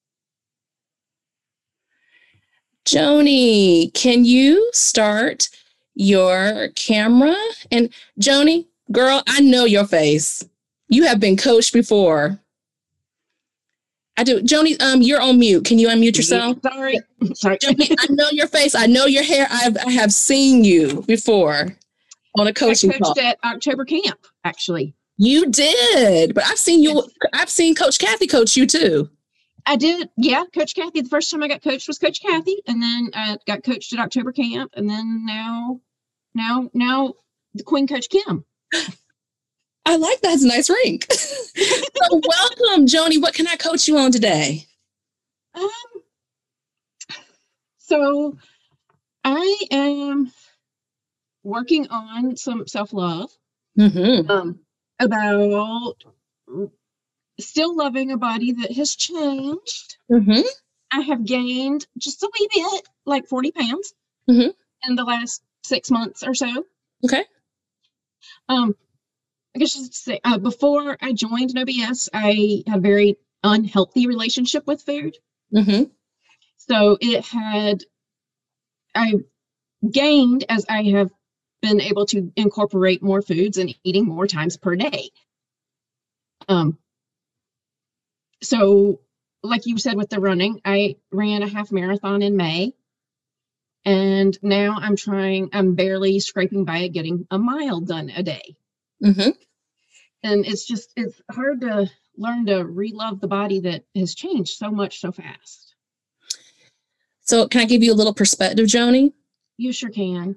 Joni, can you start your camera? And Joni, girl, I know your face. You have been coached before. I do. Joni, you're on mute. Can you unmute yourself? Sorry. Joni, I know your face. I know your hair. I have seen you before on a coaching call. I coached at October camp, actually. You did, but I've seen you. I've seen Coach Kathy coach you too. I did. Yeah. Coach Kathy. The first time I got coached was Coach Kathy. And then I got coached at October camp. And then now the Queen Coach Kim. I like that. It's a nice ring. So welcome, Joni. What can I coach you on today? So I am working on some self-love, about still loving a body that has changed. I have gained just a wee bit, like 40 pounds in the last 6 months or so. Okay. I guess just to say, before I joined No BS, I had a very unhealthy relationship with food. So I gained as I have been able to incorporate more foods and eating more times per day. So like you said with the running, I ran a half marathon in May. And now I'm barely scraping by at getting a mile done a day. And it's hard to learn to re-love the body that has changed so much so fast. So can I give you a little perspective, Joni? You sure can.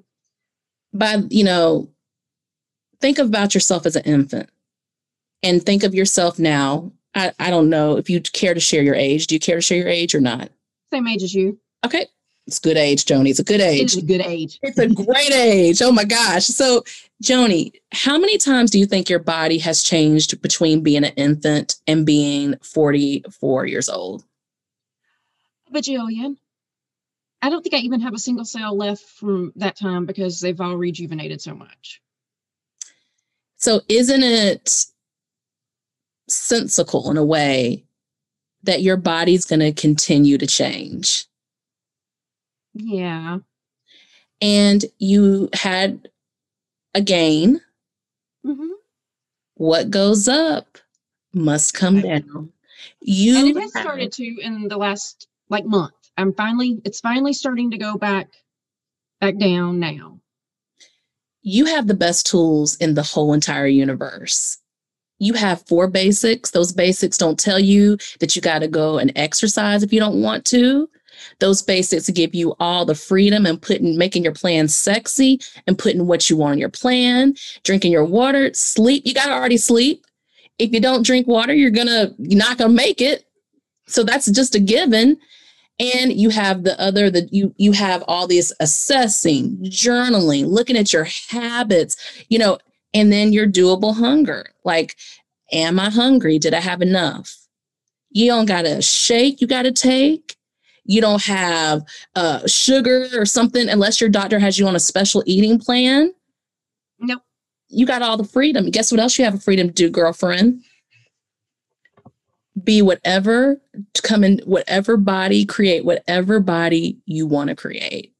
Think about yourself as an infant and think of yourself now. I don't know if you care to share your age. Do you care to share your age or not? Same age as you. Okay. It's a good age, Joni. It's a good age. It's a good age. It's a great age. Oh my gosh. So, Joni, how many times do you think your body has changed between being an infant and being 44 years old? A bajillion. I don't think I even have a single cell left from that time because they've all rejuvenated so much. So isn't it sensical in a way that your body's going to continue to change? Yeah. And you had a gain. What goes up must come down. And it has started to in the last month. It's finally starting to go back down now. You have the best tools in the whole entire universe. You have 4 basics. Those basics don't tell you that you got to go and exercise if you don't want to. Those basics give you all the freedom and making your plan sexy and putting what you want on your plan, drinking your water, sleep. You got to already sleep. If you don't drink water, you're not going to make it. So that's just a given. And you have you have all this assessing, journaling, looking at your habits, and then your doable hunger. Like, am I hungry? Did I have enough? You don't got to shake. You got to take. You don't have sugar or something unless your doctor has you on a special eating plan. Nope. You got all the freedom. Guess what else you have the freedom to do, girlfriend? Be whatever, come in whatever body, create whatever body you want to create.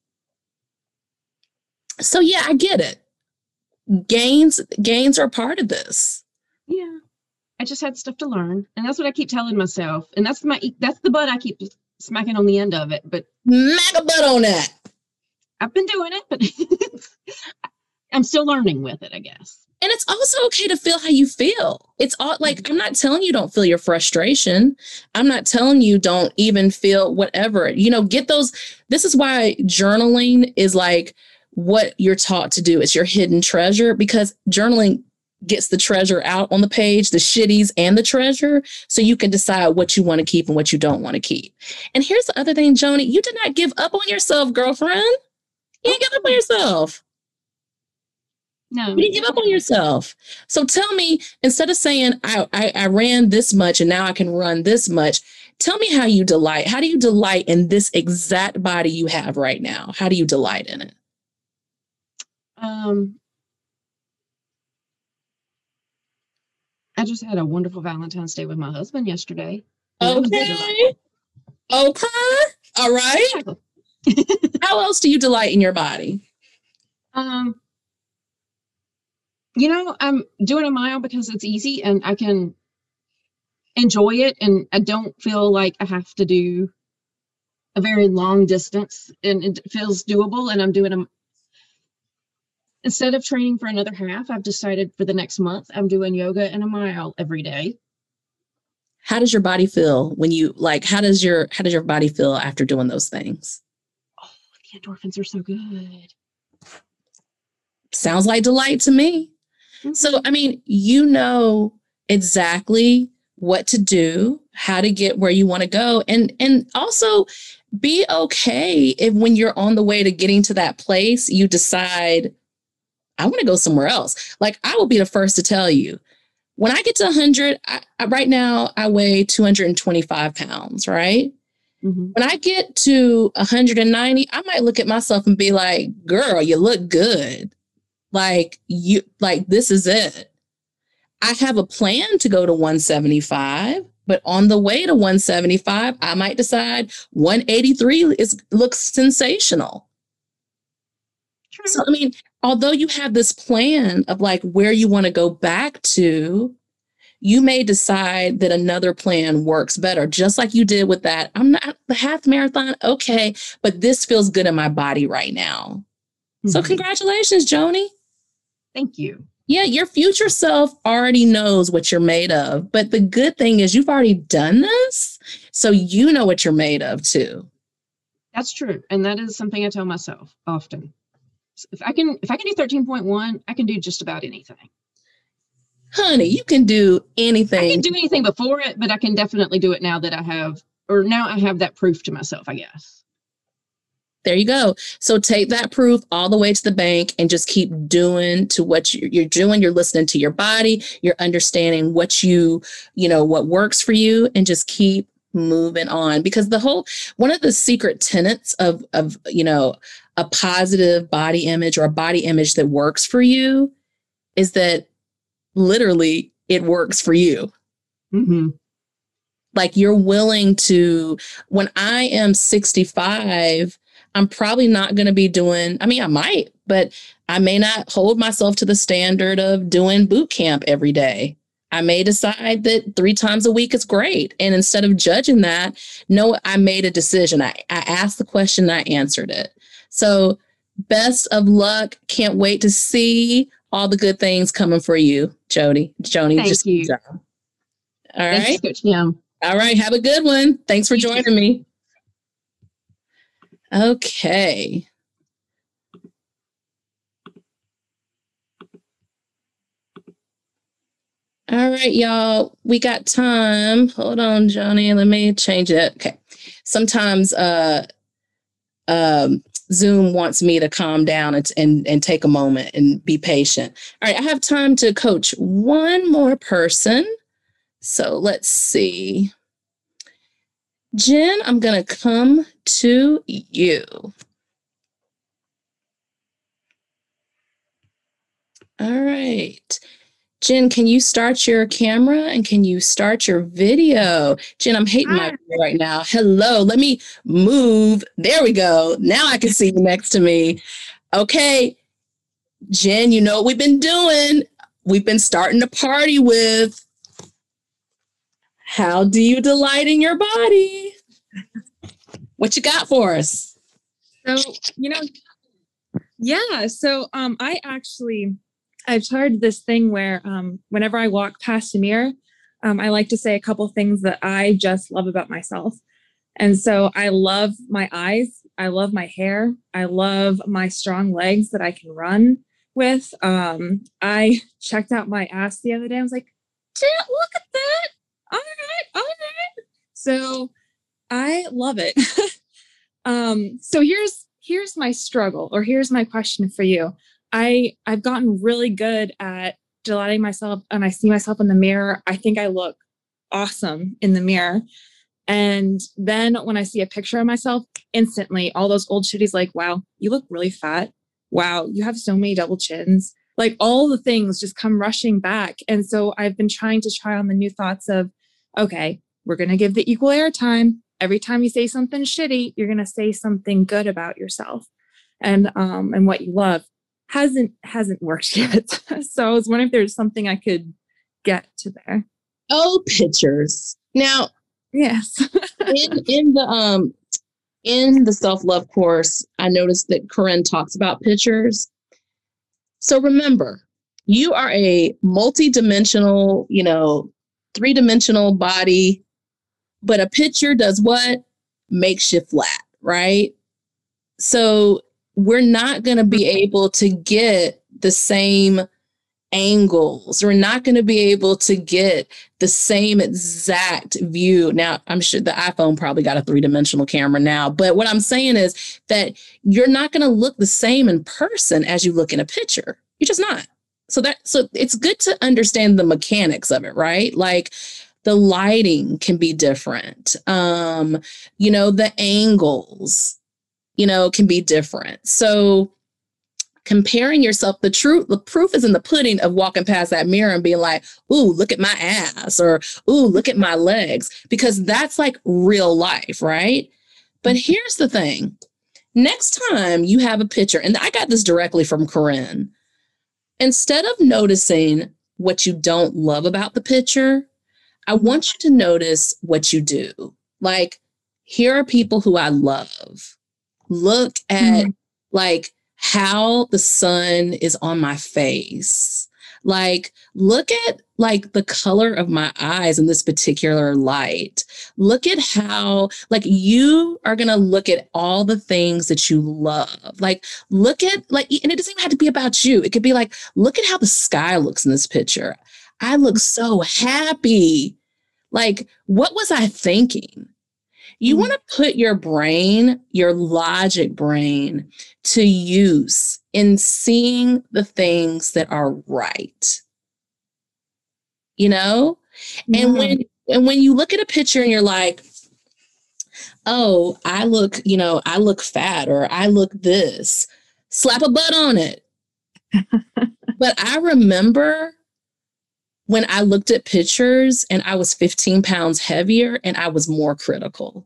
So yeah, I get it. Gains are part of this. Yeah. I just had stuff to learn. And that's what I keep telling myself. And that's the butt I keep smacking on the end of it. But Smack a butt on that. I've been doing it, but I'm still learning with it, I guess. And it's also okay to feel how you feel. It's all like, I'm not telling you don't feel your frustration. I'm not telling you don't even feel whatever, get those. This is why journaling is like what you're taught to do. It's your hidden treasure, because journaling gets the treasure out on the page, the shitties and the treasure, so you can decide what you want to keep and what you don't want to keep. And here's the other thing, Joni, you did not give up on yourself, girlfriend. You didn't give up on yourself. No. You didn't give up on yourself. So tell me, instead of saying, I ran this much and now I can run this much, tell me how you delight. How do you delight in this exact body you have right now? How do you delight in it? I just had a wonderful Valentine's Day with my husband yesterday. Okay. All right. How else do you delight in your body? I'm doing a mile because it's easy and I can enjoy it, and I don't feel like I have to do a very long distance, and it feels doable. And I'm doing instead of training for another half, I've decided for the next month, I'm doing yoga and a mile every day. How does your body feel when you how does your body feel after doing those things? Oh, the endorphins are so good. Sounds like delight to me. Mm-hmm. So, I mean, exactly what to do, how to get where you want to go. And also be okay if when you're on the way to getting to that place, you decide, I want to go somewhere else. Like, I will be the first to tell you, when I get to 100, right now I weigh 225 pounds, right? Mm-hmm. When I get to 190, I might look at myself and be like, girl, you look good. This is it. I have a plan to go to 175, but on the way to 175, I might decide 183 looks sensational. True. So, I mean, although you have this plan of where you want to go back to, you may decide that another plan works better, just like you did with that. I'm not the half marathon. Okay, but this feels good in my body right now. Mm-hmm. So congratulations, Joni. Thank you. Yeah, your future self already knows what you're made of. But the good thing is you've already done this, so you know what you're made of too. That's true. And that is something I tell myself often. If I can do 13.1, I can do just about anything. Honey, you can do anything. I can do anything before it, but I can definitely do it now that I have that proof to myself, I guess. There you go. So take that proof all the way to the bank and just keep doing to what you're doing. You're listening to your body. You're understanding what what works for you, and just keep moving on. Because one of the secret tenets of a positive body image, or a body image that works for you, is that literally it works for you. Mm-hmm. Like, you're willing to, when I am 65, I'm probably not going to be doing, I might, but I may not hold myself to the standard of doing boot camp every day. I may decide that 3 times a week is great. And instead of judging that, no, I made a decision. I asked the question, and I answered it. So best of luck. Can't wait to see all the good things coming for you, Joni. Thank you. Good job. All right. Thanks, Coach Kim. All right. Have a good one. Thanks for joining me. Okay. All right, y'all. We got time. Hold on, Joni. Let me change it. Okay. Sometimes Zoom wants me to calm down and take a moment and be patient. All right. I have time to coach one more person. So let's see. Jen, I'm going to come to you. All right. Jen, can you start your camera and can you start your video? Jen, I'm hating my video right now. Hello, let me move. There we go. Now I can see you next to me. Okay, Jen, you know what we've been doing? We've been starting to party with how do you delight in your body? What you got for us? So, I've started this thing where whenever I walk past a mirror, I like to say a couple things that I just love about myself. And so I love my eyes. I love my hair. I love my strong legs that I can run with. I checked out my ass the other day. I was like, look at that. All right. So I love it. So here's my struggle, or here's my question for you. I've gotten really good at delighting myself, and I see myself in the mirror. I think I look awesome in the mirror. And then when I see a picture of myself, instantly all those old shitties like, wow, you look really fat. Wow, you have so many double chins. Like all the things just come rushing back. And so I've been trying to try on the new thoughts of, okay, we're going to give the equal airtime. Every time you say something shitty, you're going to say something good about yourself and what you love. Hasn't worked yet. So I was wondering if there's something I could get to there. Oh, pictures. Now, yes. in the self-love course, I noticed that Corinne talks about pictures. So remember, you are a multi-dimensional, 3-dimensional body, but a picture does what? Makes you flat, right? So we're not going to be able to get the same angles. We're not going to be able to get the same exact view. Now, I'm sure the iPhone probably got a 3-dimensional camera now, but what I'm saying is that you're not going to look the same in person as you look in a picture. You're just not. So it's good to understand the mechanics of it, right? Like the lighting can be different. The angles, can be different. So comparing yourself, the proof is in the pudding of walking past that mirror and being like, ooh, look at my ass, or ooh, look at my legs, because that's like real life, right? But here's the thing. Next time you have a picture, and I got this directly from Corinne, instead of noticing what you don't love about the picture, I want you to notice what you do. Like, here are people who I love. Look at like how the sun is on my face. Like, look at like the color of my eyes in this particular light. Look at how, like, you are going to look at all the things that you love. Like, look at, like, and it doesn't even have to be about you. It could be like, look at how the sky looks in this picture. I look so happy. Like, what was I thinking? You want to put your brain, your logic brain, to use in seeing the things that are right. And when you look at a picture and you're like, oh, I look fat, or I look this, slap a butt on it. But I remember when I looked at pictures and I was 15 pounds heavier and I was more critical.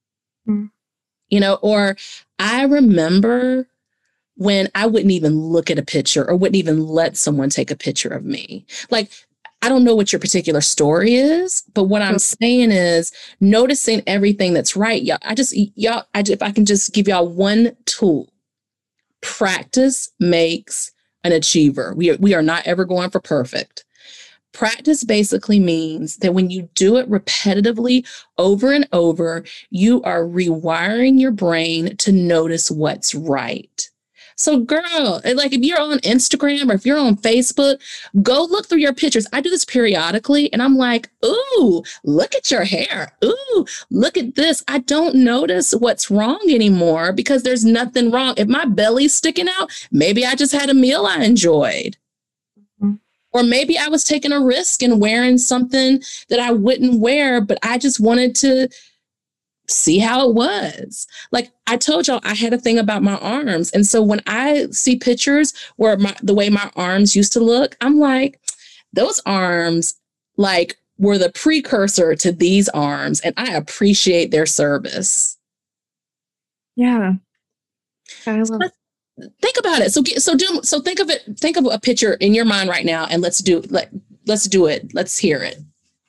Or I remember when I wouldn't even look at a picture or wouldn't even let someone take a picture of me. Like, I don't know what your particular story is, but what I'm saying is noticing everything that's right. If I can just give y'all one tool, practice makes an achiever. We are not ever going for perfect. Practice basically means that when you do it repetitively over and over, you are rewiring your brain to notice what's right. So girl, like if you're on Instagram or if you're on Facebook, go look through your pictures. I do this periodically and I'm like, ooh, look at your hair. Ooh, look at this. I don't notice what's wrong anymore because there's nothing wrong. If my belly's sticking out, maybe I just had a meal I enjoyed. Or maybe I was taking a risk and wearing something that I wouldn't wear, but I just wanted to see how it was. Like I told y'all, I had a thing about my arms. And so when I see pictures where the way my arms used to look, I'm like, those arms like were the precursor to these arms. And I appreciate their service. Yeah. I love Think about it. So think of a picture in your mind right now and let's do it. Let's hear it.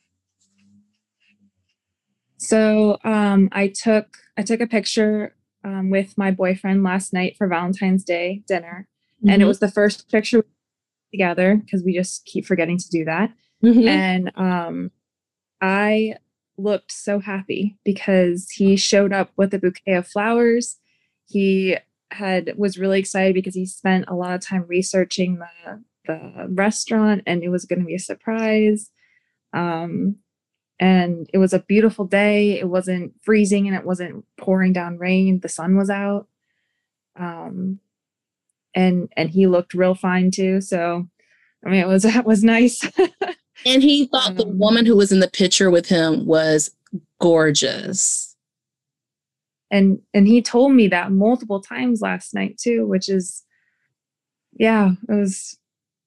So I took a picture with my boyfriend last night for Valentine's Day dinner. Mm-hmm. And it was the first picture together because we just keep forgetting to do that. Mm-hmm. And I looked so happy because he showed up with a bouquet of flowers. He was really excited because he spent a lot of time researching the restaurant and it was going to be a surprise. And it was a beautiful day. It wasn't freezing and it wasn't pouring down rain. The sun was out. And he looked real fine too. So, I mean, that was nice. And he thought the woman who was in the picture with him was gorgeous. And he told me that multiple times last night too, which is, yeah, it was.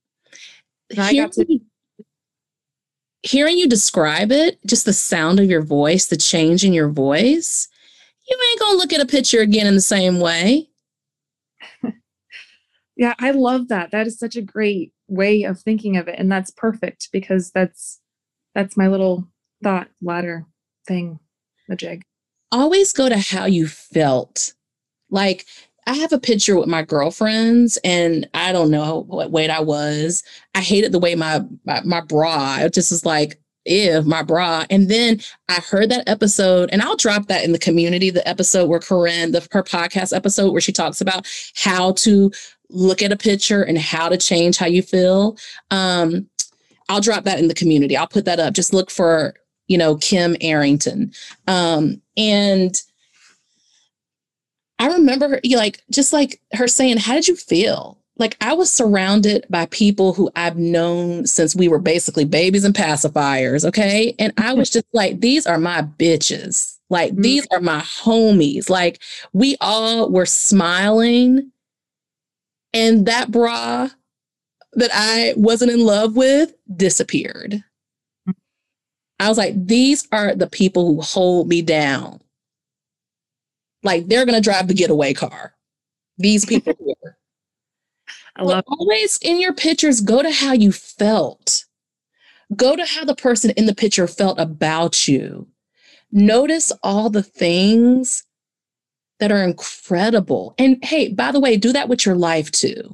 Hearing you describe it, just the sound of your voice, the change in your voice, you ain't gonna look at a picture again in the same way. Yeah, I love that. That is such a great way of thinking of it. And that's perfect because that's my little thought ladder thing, the jig. Always go to how you felt. Like I have a picture with my girlfriends and I don't know what weight I was. I hated the way my bra, it just was like, ew, my bra. And then I heard that episode and I'll drop that in the community, the episode where Corinne, her podcast episode where she talks about how to look at a picture and how to change how you feel. I'll drop that in the community. I'll put that up. Just look for, Kim Arrington. And I remember her, just like her saying, how did you feel? Like I was surrounded by people who I've known since we were basically babies and pacifiers. Okay. And I was just like, these are my bitches. Like these are my homies. Like we all were smiling. And that bra that I wasn't in love with disappeared. I was like, these are the people who hold me down. Like they're going to drive the getaway car. These people here. Always in your pictures, go to how you felt. Go to how the person in the picture felt about you. Notice all the things that are incredible. And hey, by the way, do that with your life too.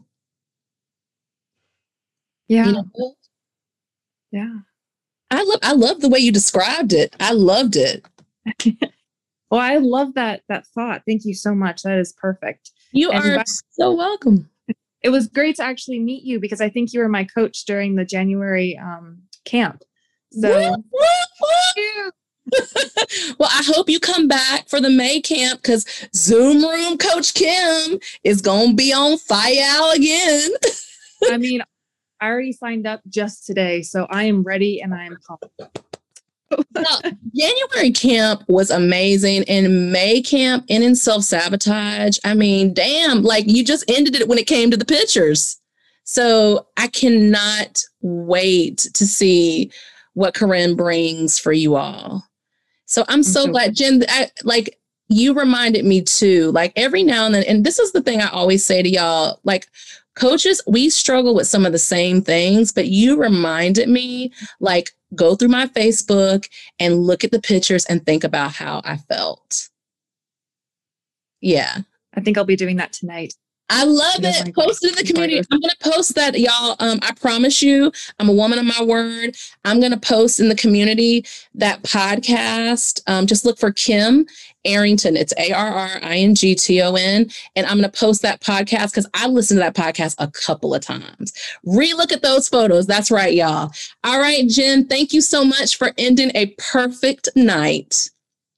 Yeah. Yeah. I love the way you described it. I loved it. Well, I love that thought. Thank you so much. That is perfect. You are so welcome. It was great to actually meet you because I think you were my coach during the January camp. So well, I hope you come back for the May camp because Zoom Room Coach Kim is going to be on fire again. I mean, I already signed up just today, so I am ready and I am pumped. Well, January camp was amazing, and May camp in self-sabotage. I mean, damn, like you just ended it when it came to the pictures. So I cannot wait to see what Corinne brings for you all. So I'm so glad, Jen, you reminded me too, like every now and then, and this is the thing I always say to y'all, like coaches, we struggle with some of the same things, but you reminded me, like, go through my Facebook and look at the pictures and think about how I felt. Yeah. I think I'll be doing that tonight. I love it. Post it in the community. I'm going to post that, y'all. I promise you, I'm a woman of my word. I'm going to post in the community that podcast. Just look for Kim Arrington. It's ARRINGTON. And I'm going to post that podcast because I listened to that podcast a couple of times. Relook at those photos. That's right, y'all. All right, Jen, thank you so much for ending a perfect night.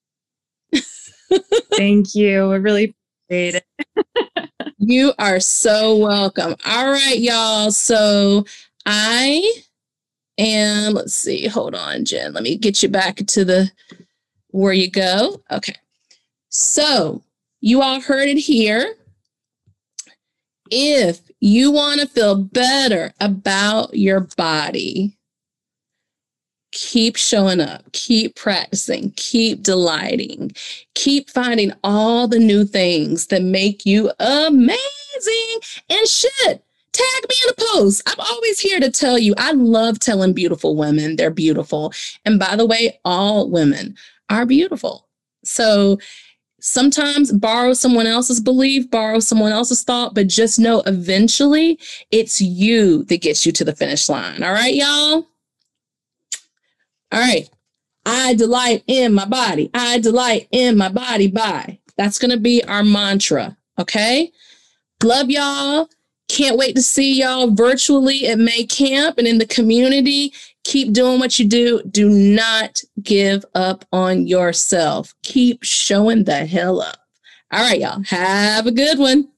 Thank you. I really appreciate it. You are so welcome. All right, y'all. So let's see, hold on, Jen. Let me get you back to where you go. Okay. So you all heard it here. If you want to feel better about your body, keep showing up, keep practicing, keep delighting, keep finding all the new things that make you amazing. And shit, tag me in a post. I'm always here to tell you, I love telling beautiful women they're beautiful. And by the way, all women are beautiful. So sometimes borrow someone else's belief, borrow someone else's thought, but just know eventually it's you that gets you to the finish line. All right, y'all? All right. I delight in my body. I delight in my body. Bye. That's going to be our mantra. Okay. Love y'all. Can't wait to see y'all virtually at May Camp and in the community. Keep doing what you do. Do not give up on yourself. Keep showing the hell up. All right, y'all. Have a good one.